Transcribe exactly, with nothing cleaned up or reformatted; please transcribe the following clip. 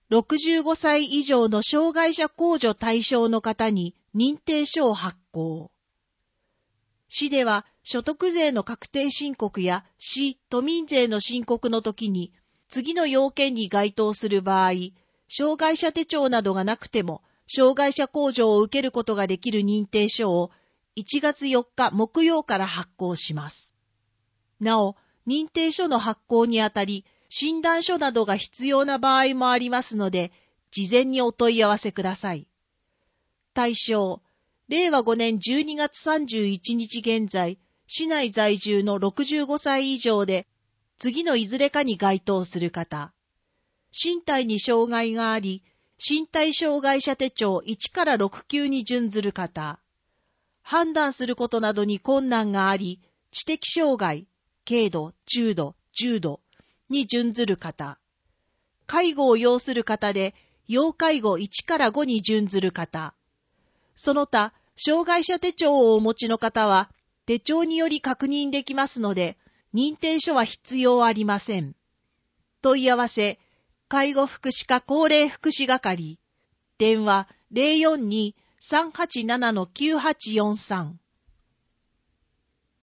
ろくじゅうごさい以上の障害者控除対象の方に認定書を発行。市では所得税の確定申告や市・都民税の申告の時に次の要件に該当する場合、障害者手帳などがなくても障害者控除を受けることができる認定書をいちがつよっか木曜から発行します。なお、認定書の発行にあたり、診断書などが必要な場合もありますので、事前にお問い合わせください。対象、れいわごねんじゅうにがつさんじゅういちにち現在、市内在住のろくじゅうごさい以上で、次のいずれかに該当する方、身体に障害があり、身体障害者手帳いちからろくきゅうに準ずる方、判断することなどに困難があり、知的障害、軽度、中度、重度に準ずる方、介護を要する方で、要介護いちからごに準ずる方、その他、障害者手帳をお持ちの方は、手帳により確認できますので、認定書は必要ありません。問い合わせ、介護福祉課高齢福祉係、電話 ゼロよんに さんはちなな きゅうはちよんさん